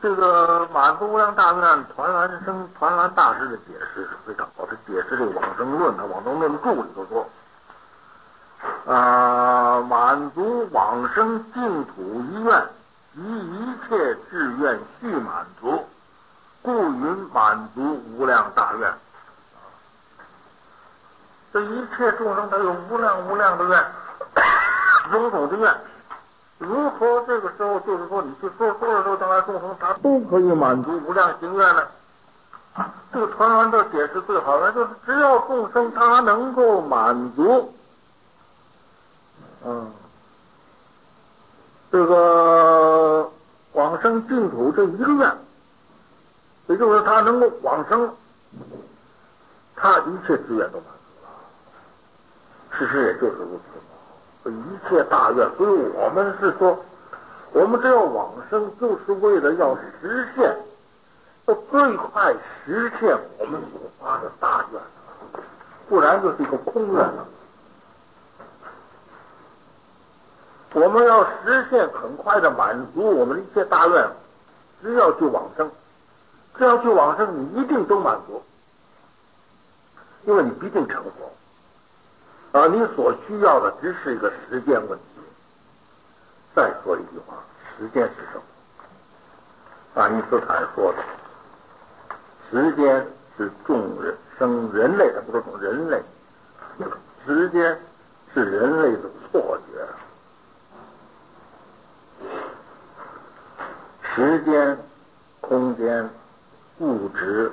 这个满足无量大愿团圆生团圆大师的解释是非常好，他解释这个往生论，他往生论注里头说，满足往生净土一愿，于一切志愿续满足，故云满足无量大愿。这一切众生他有无量的愿，种种的愿。如何这个时候就是说你去说的时候，将来众生他都可以满足无量行愿呢？这个团圆的解释最好的就是只要众生他能够满足，这个往生净土这一个愿，也就是他能够往生，他一切志愿都满足了。事实也就是如此。一切大愿，所以我们是说，我们只要往生，就是为了要实现，要最快实现我们所发的大愿，不然就是一个空愿了。我们要实现很快的满足我们的一切大愿，只要去往生，只要去往生，你一定都满足，因为你必定成佛。你所需要的只是一个时间问题。再说一句话，时间是什么？爱因斯坦说的，时间是人类，他不说人类，时间是人类的错觉。时间、空间、物质，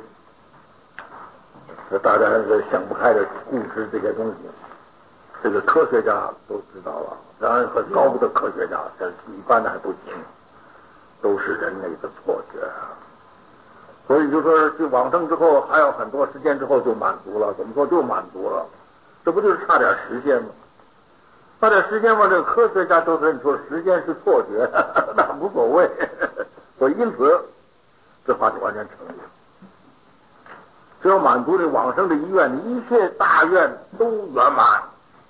大家想不开的物质这些东西。这个科学家都知道了，当然很高的科学家，但是一般的还不行，都是人类的错觉。所以就说去往生之后还有很多时间之后就满足了，怎么说就满足了？这不就是差点时间吗？差点时间嘛，这个科学家都说你说时间是错觉，那无所谓。所以因此这话就完全成立了。只要满足这往生的意愿，你一切大愿都圆满。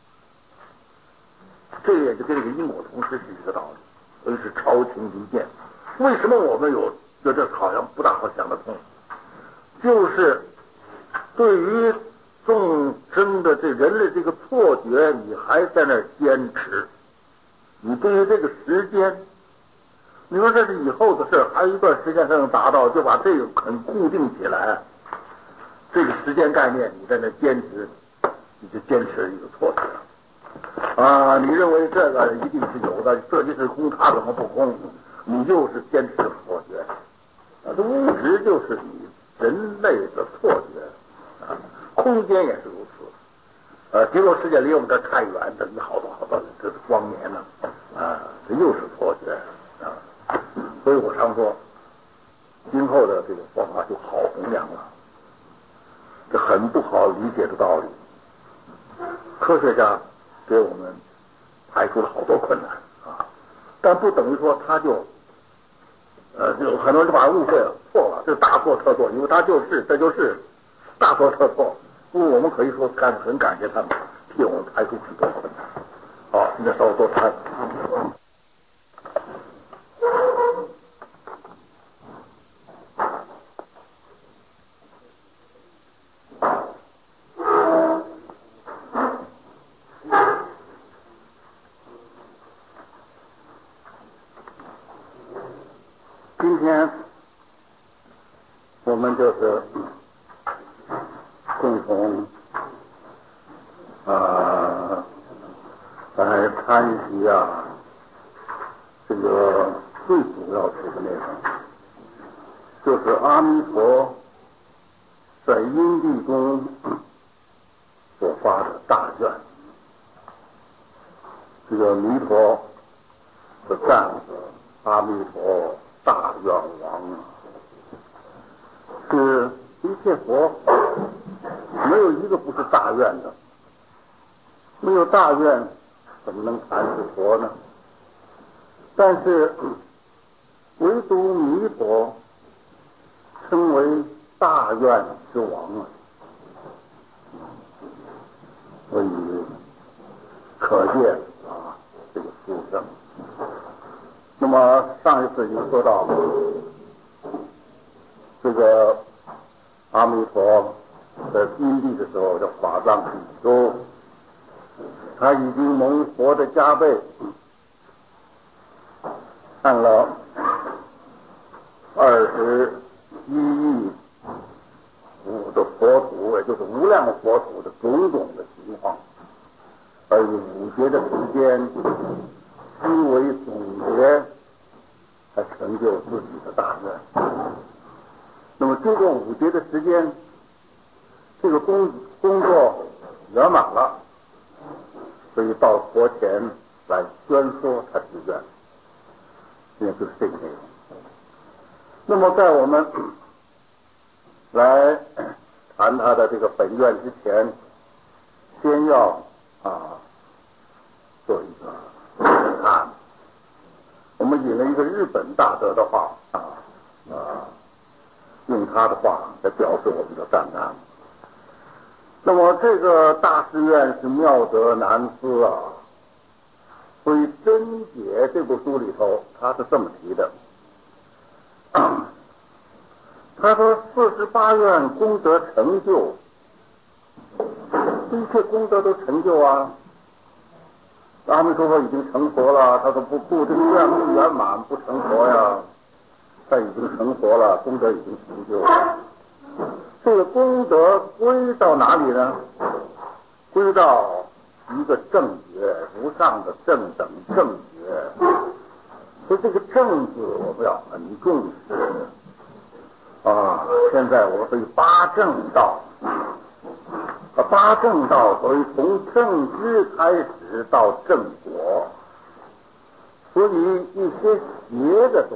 这也就跟这个因果同时是一个道理，所以是超情离见。为什么我们觉得好像不大好想得通？就是对于众生的这人类这个错觉，你还在那儿坚持。你对于这个时间，你说这是以后的事，还有一段时间才能达到，就把这个很固定起来。这个时间概念，你在那坚持，你就坚持一个错觉。你认为这个一定是有的，这就是空，它怎么不空？你就是坚持错觉。这物质就是你人类的错觉，空间也是如此。极乐世界离我们这太远，等于好多这光年呢，这又是错觉。所以我常说，今后的这个佛法就好弘扬了，这很不好理解的道理。科学家给我们排除了好多困难但不等于说他就很多人就把他误会了，错了，这大错特错，因为这就是大错特错。我们可以说很感谢他们替我们排除很多困难。好，现在稍微多谈。今天我们就是共同来参习这个最主要的这个内容，就是阿弥陀在因地中所发的大愿。这个弥陀的赞阿弥陀大愿王是一切佛没有一个不是大愿的，没有大愿怎么能谈是佛呢？但是唯独弥陀称为大愿之王所以可见这个殊胜。那么上一次已经说到这个阿弥陀的因地的时候，叫法藏比丘，他已经蒙佛的加被，看了21亿五的佛土，也就是无量佛土的种种的情况，而以5劫的时间，思维总结，才成就自己的大愿。那么经过5劫的时间，这个工作圆满了，所以到佛前来宣说他的愿，也就是这个内容。那么在我们来谈他的这个本愿之前，先要做一个谈。我们引了一个日本大德的话用他的话来表示我们的赞叹。那么这个大誓愿是妙德难思啊，所以《真解》这部书里头，他是这么提的。他说48愿功德成就，一切功德都成就啊。阿弥陀佛已经成佛了，他说不，这个愿不圆满不成佛呀，他已经成佛了，功德已经成就了。这个功德归到哪里呢？归到一个正觉，无上的正等正觉。所以这个正字我们要很重视现在我对8正道8正道，所以从正知开始到正果，所以一些邪的东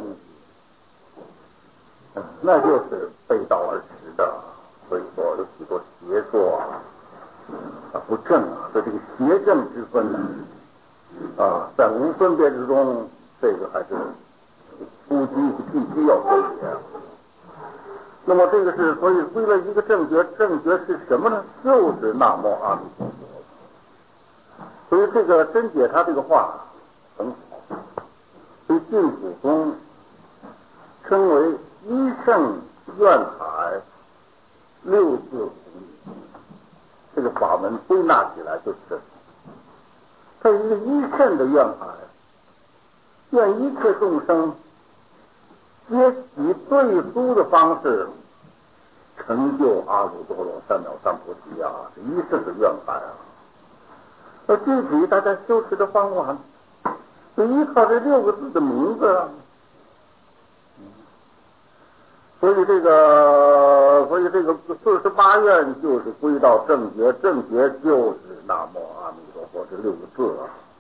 西那就是背道而驰的，所以说有许多邪说不正所以这个邪正之分在无分别之中，这个还是初级必须要分别。那么这个是，所以为了一个正觉，正觉是什么呢？就是南无阿弥陀佛。所以这个真解他这个话很好，所以净土宗称为一圣愿海6字弘义，这个法门归纳起来就是这。它一个一圣的愿海，愿一切众生皆以最殊的方式成就阿耨多罗三藐三菩提是一圣的愿海那具体大家修持的方法就依靠这6个字的名字所以这个48愿就是归到正觉，正觉就是南无阿弥陀佛这6个字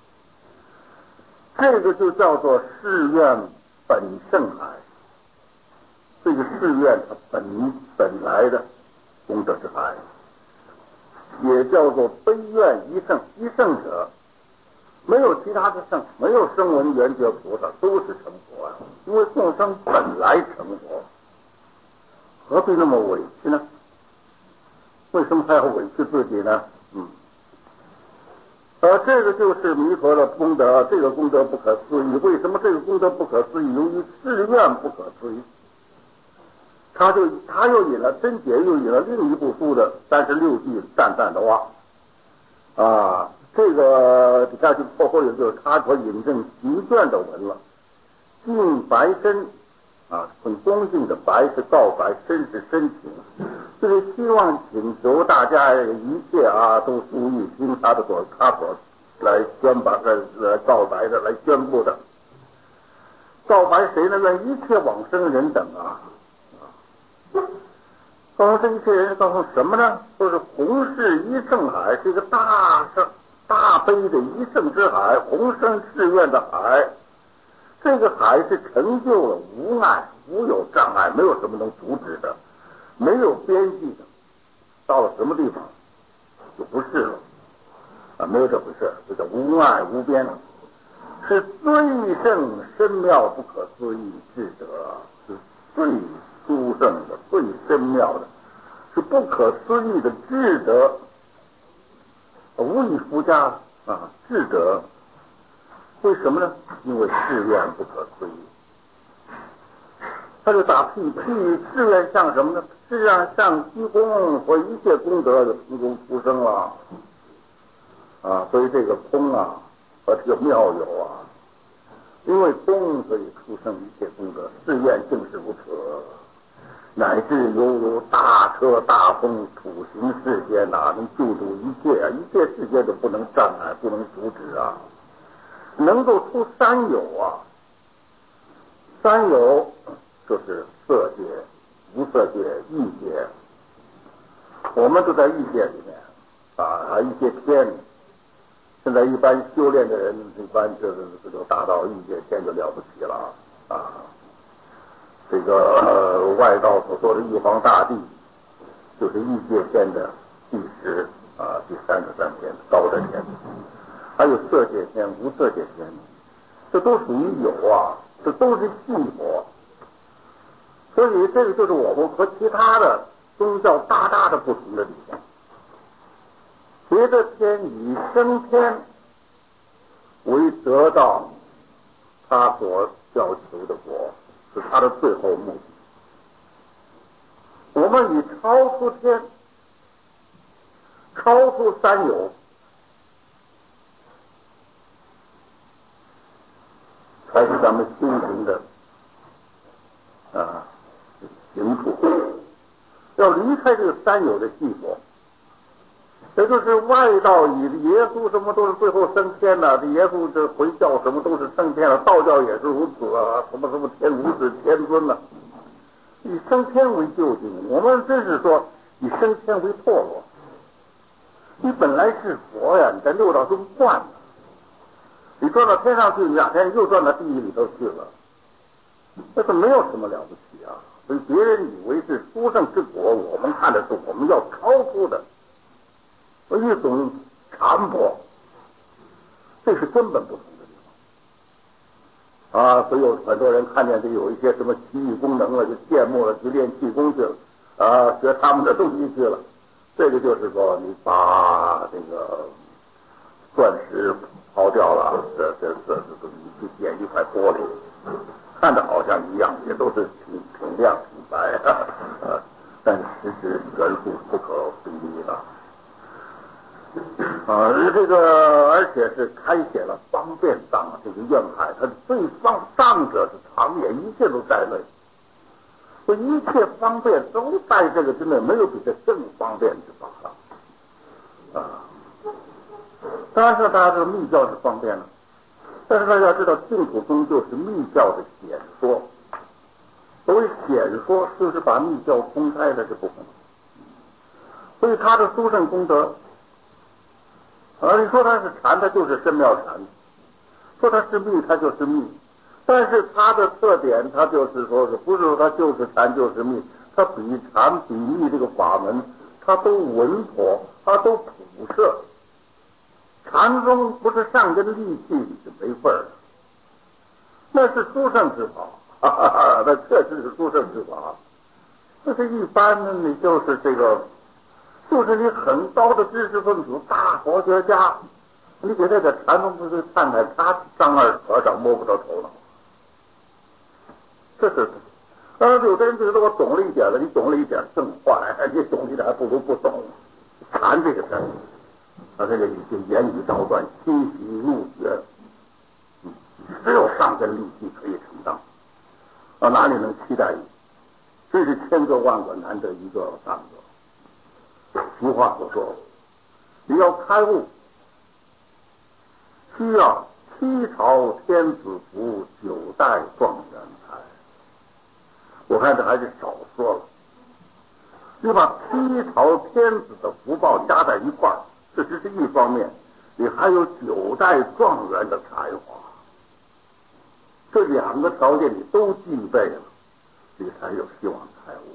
这个就叫做誓愿本圣海。这个誓愿它本来的功德之海，也叫做悲愿一圣。一圣者没有其他的圣，没有声闻缘觉菩萨都是成佛因为众生本来成佛，何必那么委屈呢？为什么还要委屈自己呢？这个就是弥陀的功德，这个功德不可思议。为什么这个功德不可思议？由于誓愿不可思议。他又引了真解，又引了另一部书的36句赞叹的话这个底下去后有就是他所引证行卷的文了。敬白身很恭敬的白是告白，身是深情，就是希望请求大家一切都注意听他所来宣白来告白的，来宣布的。告白谁呢？愿一切往生人等告诉这一切人，告诉什么呢？就是弘誓一圣海，是一个大悲的一圣之海，弘生誓愿的海。这个海是成就了无碍，无有障碍，没有什么能阻止的，没有边际的。到了什么地方就不是了没有这回事，这叫无碍无边，是最胜深妙不可思议智德，是最殊胜的、最深妙的，是不可思议的智德，无以复加智德。为什么呢？因为誓愿不可思议。 他就打譬喻志愿像什么呢？志愿像积功，或一切功德就从中出生了啊。所以这个空啊和这个妙有啊，因为空所以出生一切功德，誓愿正是如此，乃至犹如大车大风土行世间呐，能救度一切啊，一切世界都不能障碍，不能阻止啊，能够出三有啊。三有就是色界、无色界、意界，我们都在意界里面啊，一些天。现在一般修炼的人，一般就达到意界天就了不起了啊。这个外道所说的玉皇大帝，就是意界天的第10啊，第33天高的天，还有色界天、无色界天，这都属于有啊，这都是细佛。所以这个就是我们和其他的宗教大大的不同的地方。别的天以升天为得到他所要求的果，是他的最后目的。我们以超出天、超出三有，才是咱们修行的行处。要离开这个三有的系统，也就是外道以耶稣什么都是最后升天了，这耶稣这回教什么都是升天了，道教也是如此啊，什么天无子天尊呢、以升天为究竟，我们真是说以升天为堕落。你本来是佛呀，你在六道中转呢，你转到天上去，你2天又转到地狱里头去了，那是没有什么了不起啊。所以别人以为是殊胜之果，我们看的是我们要超出的一种禅薄，这是根本不同的地方啊。所以有很多人看见这有一些什么奇异功能了，就羡慕了，去练气功去了啊，学他们的东西去了。这个就是说，你把这个钻石刨掉了，这你去捡一块玻璃，看着好像一样，也都是挺亮挺白但是实质元素不可分离的这个而且是开写了方便藏这个愿海，它最上者是长也，一切都在内。所以一切方便都在这个之内，没有比这更方便之法了当然是大家知道密教是方便了，但是大家知道净土宗就是密教的显说。所谓显说，就是把密教公开的这部分。所以他的殊胜功德你说他是禅，他就是深妙禅；说他是密，他就是密。但是他的特点，他就是说是不是说他就是禅就是密，他比禅比密这个法门，他都稳妥，他都普摄。禅宗不是上根利器是没份儿的，那是殊胜之法，那确实是殊胜之法。那是一般呢，你就是这个，就是你很高的知识分子、大佛学家，你给他在禅宗不是看看他张二和尚摸不着头脑。这是，当然有的人觉得我懂了一点了，你懂了一点更坏，你懂一点还不如不懂。禅这个事儿，这个已经言语道断，心喜怒绝，只有上根利器可以承当，哪里能期待你？真是千个万个难得一个上个。俗话所说，你要开悟，需要7朝天子福，9代状元才。我看这还是少说了，你把7朝天子的福报加在一块儿，这只是一方面，你还有9代状元的才华，这2个条件你都具备了，你才有希望开悟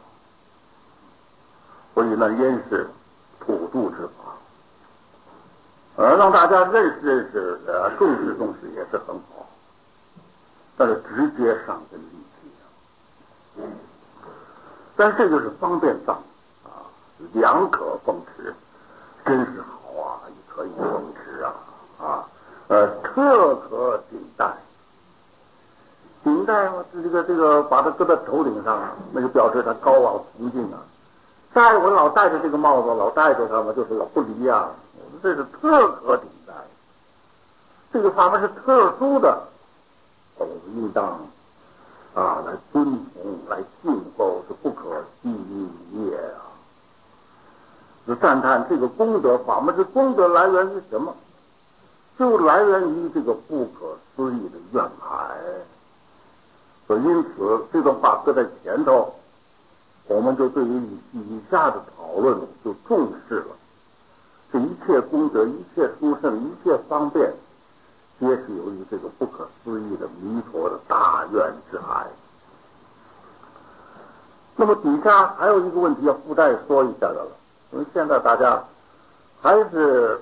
所以呢，因是普度之法，让大家认识认识，重视重视也是很好，但是直接上根利器但这就是方便藏良可奉持，真是好啊，可以奉持特可顶戴顶戴嘛，这个把它搁在头顶上，那就表示他高傲崇敬啊。再我老戴着这个帽子，老戴着它嘛，就是老不离啊。这是特可顶戴，这个法门是特殊的，我们应当来遵从，来信奉，是不可思议也啊！就赞叹这个功德，法门之功德来源于什么？就来源于这个不可思议的愿海。所以因此这段话搁在前头，我们就对于以下的讨论就重视了。这一切功德，一切殊胜，一切方便，皆是由于这个不可思议的弥陀的大愿之海。那么底下还有一个问题要附带说一下的了，因为现在大家还是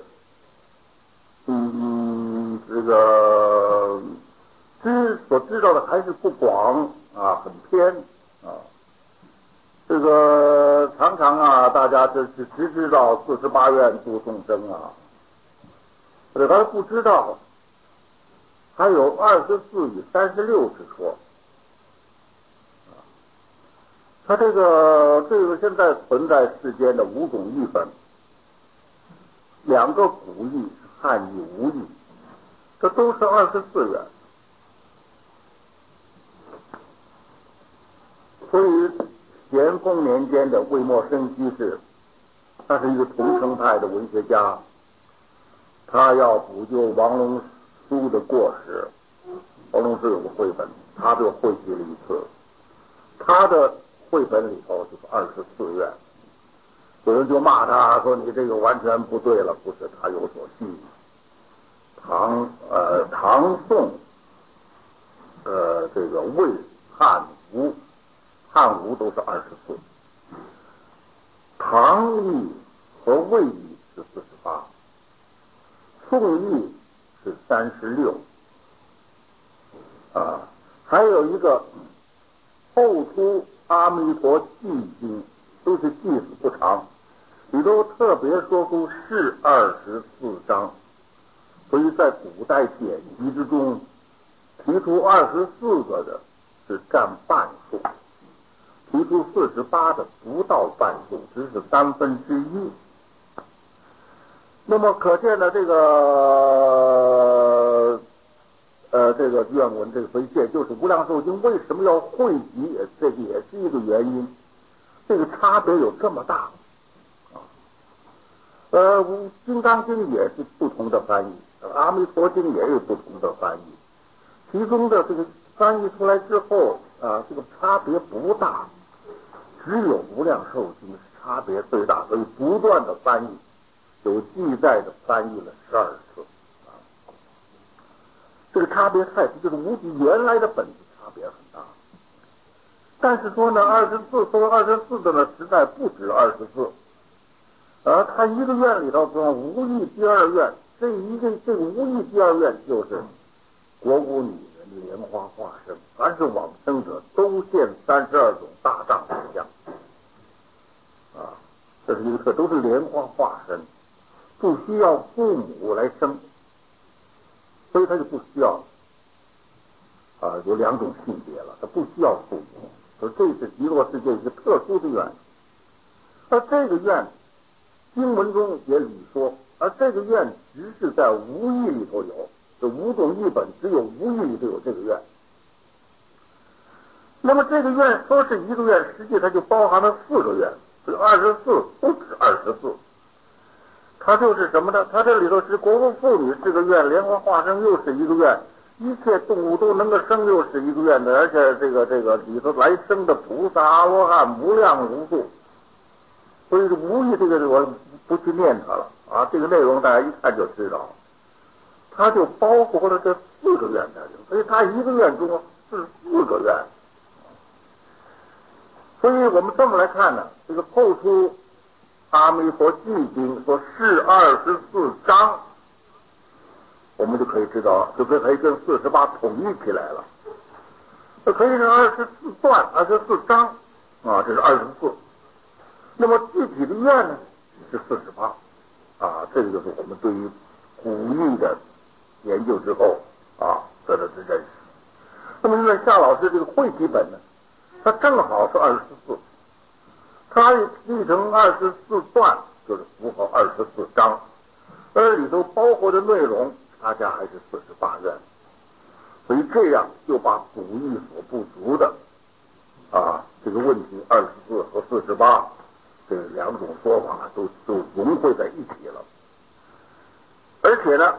这个所知道的还是不广啊，很偏啊。这个常常大家只知道48愿度众生啊，还不知道还有24与36之说。它这个现在存在世间的5种译本，2个古译是汉译吴译，这都是24愿。所以咸丰年间的魏默生居士，他是一个桐城派的文学家，他要补救王龙书的过失。王龙书有个绘本，他就汇集了一次，他的绘本里头就是24愿。有人就骂他说你这个完全不对了，不是，他有所细腻。唐宋这个魏汉吴都是24，唐译和魏译是48，宋译是36啊。还有一个后出阿弥陀记经，都是记事不长，里头特别说出是24章，所以在古代典籍之中提出24个的是占半数，提出48的不到半数，只是1/3。那么可见的这个愿文这个回现，就是无量寿经为什么要汇集，这个也是一个原因。这个差别有这么大啊！金刚经也是不同的翻译，阿弥陀经也有不同的翻译，其中的这个翻译出来之后这个差别不大，只有无量寿经差别最大，所以不断的翻译，有记载的翻译了12次。这个差别太大，就是无比原来的本质差别很大。但是说呢，24说24的呢，实在不止24。他一个愿里头说无意第二愿，这个无意第二愿就是国姑女人的莲花化身，凡是往生者都现32种大丈夫相这是一个特，都是莲花化身，不需要父母来生，所以他就不需要有2种性别了，他不需要父母，所以这是极乐世界一个特殊的愿。而这个愿经文中也屡说，而这个愿只是在无义里头有，这5种译本只有无义里头有这个愿。那么这个愿说是一个愿，实际它就包含了4个愿，这个24不止24。它就是什么呢？它这里头是国父妇女是个愿，莲花化身又是一个愿，一切动物都能够生又是一个愿的，而且这个里头来生的菩萨阿罗汉无量无数。所以无意这个我不去念它了这个内容大家一看就知道，它就包括了这4个愿在里头，所以它一个愿中是4个愿。所以我们这么来看呢，这个后出阿弥陀记经说是24章，我们就可以知道，就可以跟48统一起来了。这可以是24段24章这是24。那么具体的愿呢是48这个就是我们对于古义的研究之后得到的认识。 那么现在夏老师这个会集本呢，它正好是24，它译成24段，就是符合24章，而里头包括的内容，大家还是48愿，所以这样就把古义所不足的这个问题24和48这两种说法都融汇在一起了。而且呢，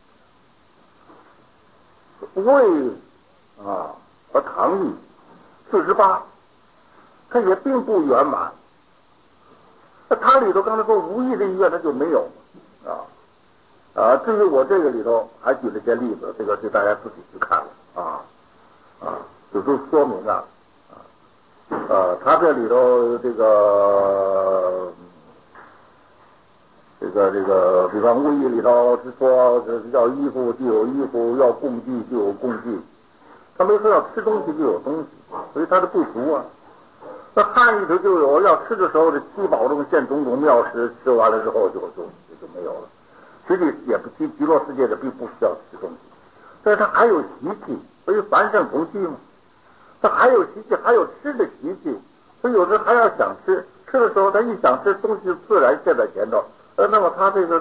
魏和唐译48，它也并不圆满。那它里头刚才说无义这一愿它就没有至于我这个里头还举了些例子，这个是大家自己去看了就都说明他这里头这个，比方物义里头是说要衣服就有衣服，要供具就有供具，他没说要吃东西就有东西，所以他的不足啊。那汉译头就有要吃的时候这七宝中现种种妙食，吃完了之后就没有了。实际也不极乐世界的并不需要吃东西，但是他还有习气，所以凡圣同居嘛。他还有习气，还有吃的习气，所以有时还要想吃，吃的时候他一想吃东西自然现在前头，那么他这个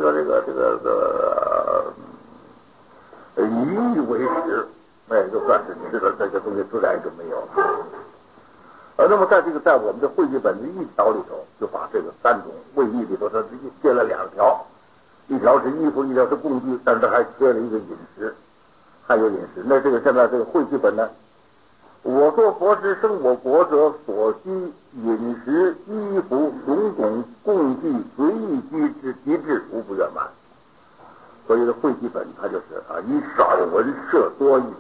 以为食，就算是吃的这个东西自然就没有了。那么在我们的会集本的一条里头，就把这个三种会议里头，它列了2条，一条是衣服，一条是供具，但是它还缺了一个饮食，还有饮食。那这个现在这个会集本呢？我做佛师生我国者所需饮食衣服种种供具随意机制无不圆满，所以的会集本它就是以少文摄多义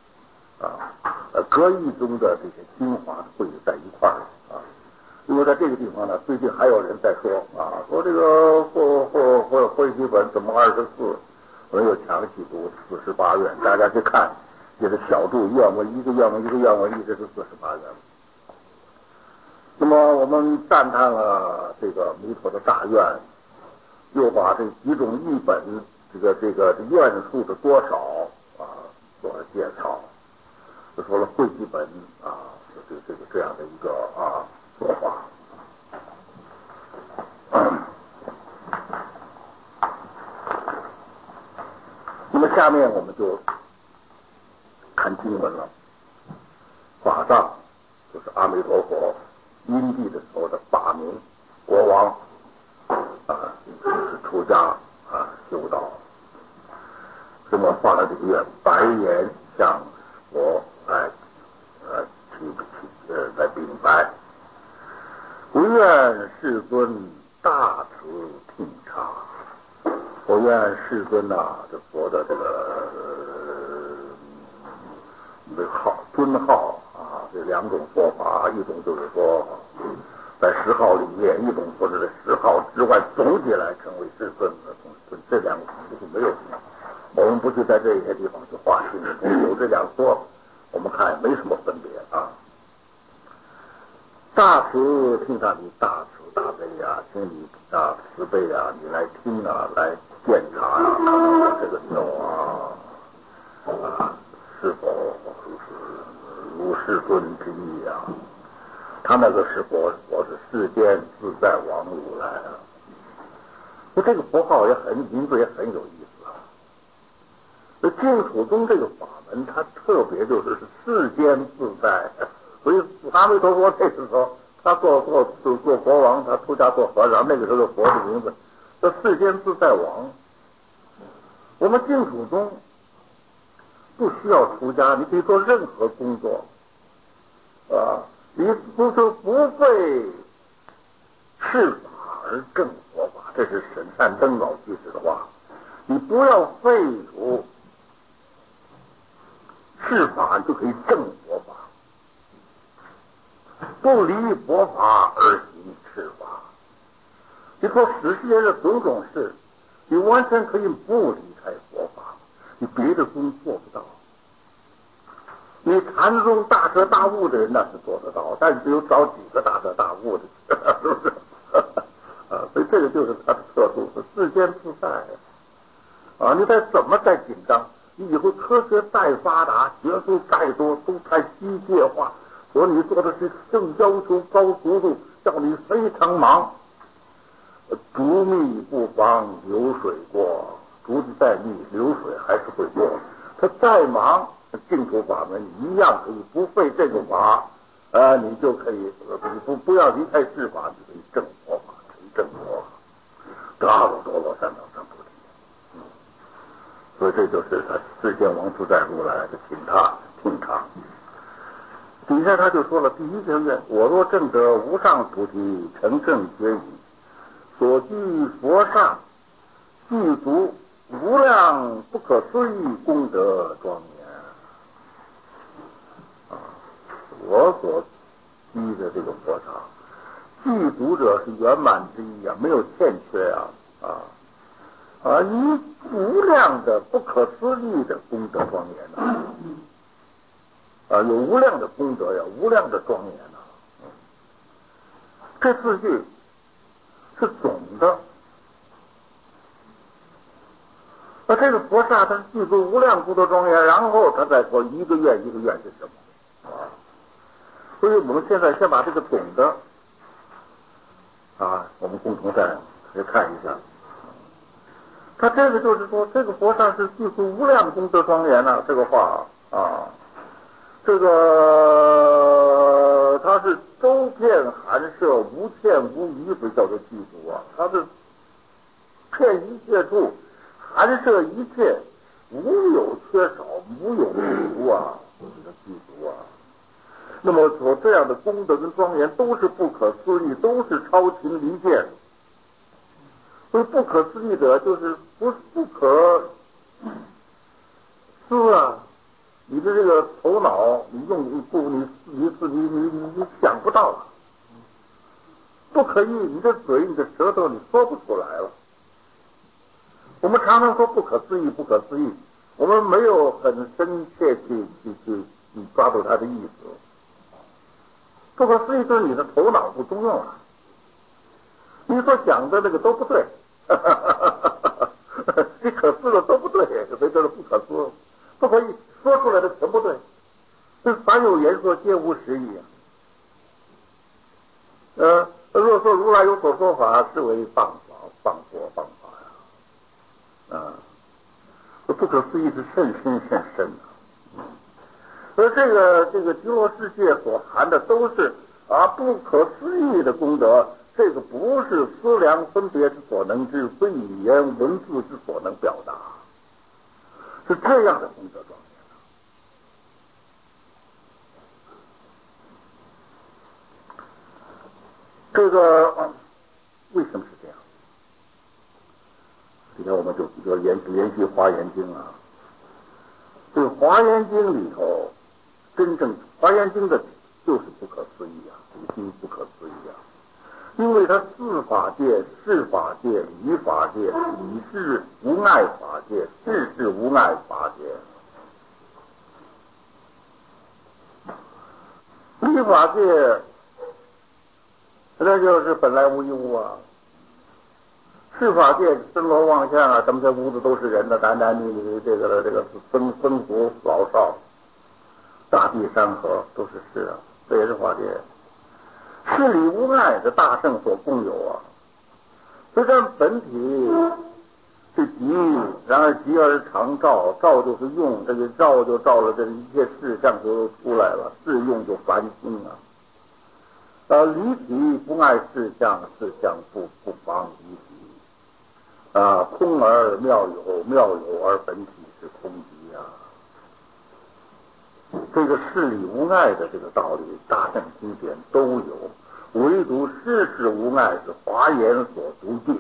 各义中的这些精华汇集在一块儿因为在这个地方呢，最近还有人在说说这个会集本怎么24，我又强行读48愿，大家去看。这个小注愿文一个愿文一个愿文，一直是48愿。那么我们赞叹了这个弥陀的大愿，又把这几种译本这个愿数的多少做了介绍，就说了会集本这样的一个做法。那么下面我们就看经文了。法藏就是阿弥陀佛因地的时候的法名，国王是出家修道。那么发了这个愿，白言向佛来禀白，不愿世尊大慈听察。我愿世尊这佛的这个尊号这2种说法，一种就是说在10号里面，一种说是在10号之外总体来称为世尊的这2个就是没有什么，我们不去在这些地方去划清，有这2说，我们看没什么分别大慈听察你大慈大悲请你慈悲你来听来检查看看我这个时候是否如世尊之意他那个是佛是世间自在王如来这个佛号也名字也很有意思净土宗这个法门，它特别就是世间自在。所以阿弥陀佛那个时候，他做国王，他出家做和尚，那个时候佛的名字叫世间自在王。我们净土宗不需要出家，你可以做任何工作你不费事法而正佛法，这是沈善登老居士的话。你不要废除事法，就可以正佛法。不离佛法而行事法。你说世间的种种事，你完全可以不离开佛法，你别的宗做不到。你禅宗大彻大悟的人那是做得到，但是只有找几个大彻大悟的，是不是？所以这个就是他的特殊，是世间自在你再怎么再紧张， 你以后科学再发达，学术再多，都太机械化，所以你做的是正要求高速度，叫你非常忙。竹密不妨流水过，竹子再密，流水还是会过。他再忙，净土法门一样可以不费这个法，你就可以不要离开世法，你可以正佛法，成正佛法，得阿耨多罗三藐三菩提。所以这就是他世间王自在如来的请唱。底下他就说了，第一个愿，我若证得无上菩提，成正觉已，所具佛刹，具足无量不可思议功德庄严。我所居的这个佛刹，具足者是圆满之意啊，没有欠缺以无量的不可思议的功德庄严有无量的功德呀，无量的庄严这四句是总的。这个佛刹它是具足无量功德庄严，然后他再说一个愿一个愿是什么所以我们现在先把这个总的我们共同再看一下。他这个就是说，这个佛刹是具足无量功德庄严这个话这个它是周遍含摄，无欠无余，所以叫做具足它是遍一切处，含摄一切，无有缺少，无有不足这个具足那么所这样的功德跟庄严都是不可思议，都是超情离见。所以不可思议者就是不可思你的这个头脑，你想不到不可议，你的嘴，你的舌头，你说不出来了。我们常常说不可思议，不可思议，我们没有很深切去抓住它的意思。不可思议就是你的头脑不中用你所想的那个都不对，你可思的都不对，所以叫做不可思，不可以说出来的全不对。这凡有言说，皆无实义若说如来有所说法，是为谤佛谤法不可思议是甚深甚深而这个极乐世界所含的都是不可思议的功德，这个不是思量分别之所能知，非语言文字之所能表达，是这样的功德庄严这个为什么是这样？今天我们就延续华严经这个华严经里头，真正华严经的就是不可思议已经不可思议因为它四法界、事法界、理法界、理事无碍法界、事事无碍法界。理法界那就是本来无一物事法界生罗妄想什么这屋子都是人的，男男女女，这个僧俗老少，大地山河都是事这也是法界。事理无碍的大圣所共有虽然本体是极，然而极而常照，照就是用，这个照就照了这一切事相就出来了，事用就繁星离体不碍事相，事相不妨离体空而妙有，妙有而本体是空寂这个事理无碍的这个道理，大圣经典都有，唯独事事无碍是华严所独具。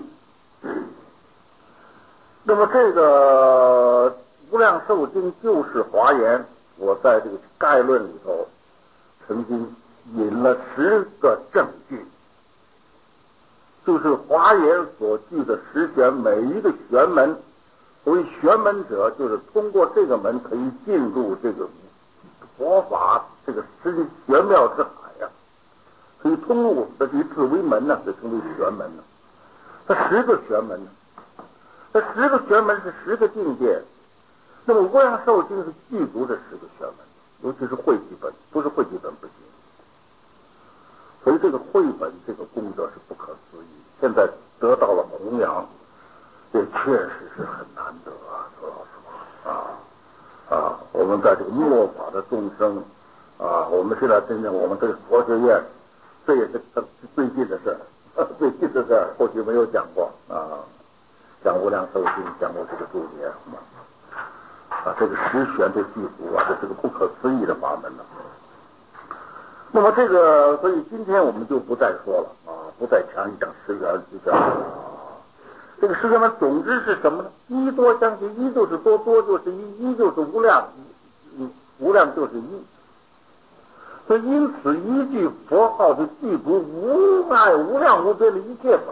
那么这个无量寿经就是华严，我在这个概论里头曾经引了10个证据，就是华严所具的10玄，每一个玄门，所谓玄门者，就是通过这个门可以进入这个佛法这个深玄妙之海可以通入这以此为门就称为玄门这10个玄门这10个玄门是10个境界， 那么无量寿经是具足这10个学问，尤其是汇集本，不是汇集本不行。所以这个绘本这个功德是不可思议，现在得到了弘扬，这确实是很难得啊，说老实话我们在这个末法的众生我们现在真正我们这个佛学院，这也是最近的事儿，最近的事儿，过去没有讲过讲无量寿经，讲过这个注解这个十玄对具足这是个不可思议的法门了。那么这个，所以今天我们就不再说了不再讲一讲十玄这个十玄门总之是什么呢？一多相其，一就是多，多就是一，一就是无量，无量就是一。所以因此一句佛号是具足无碍无量无边的一切法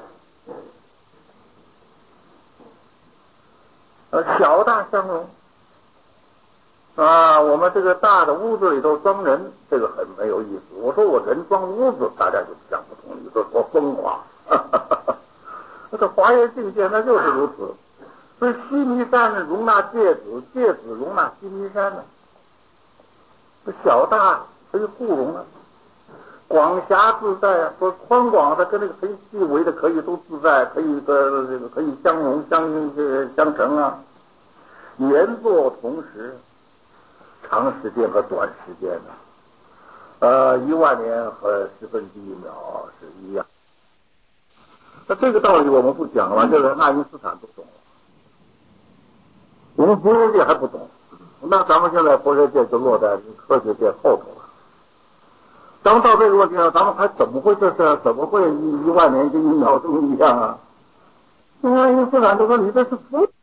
门，小大相容。我们这个大的屋子里头装人，这个很没有意思。我说我人装屋子，大家就讲不通，你说多疯狂。这华严境界那就是如此。所以须弥山呢容纳芥子，芥子容纳须弥山呢，这小大可以互容广狭自在说宽广的跟那个很细微的可以都自在，可以可以相容相成言作同时。长时间和短时间10000年和1/10秒是一样。那这个道理我们不讲了，这个爱因斯坦都懂了，我们佛学界还不懂。那咱们现在佛学界就落在科学界后头了。咱们到这个问题上，咱们还怎么会这事？怎么会10000年跟1秒钟一样爱因斯坦就说你这是不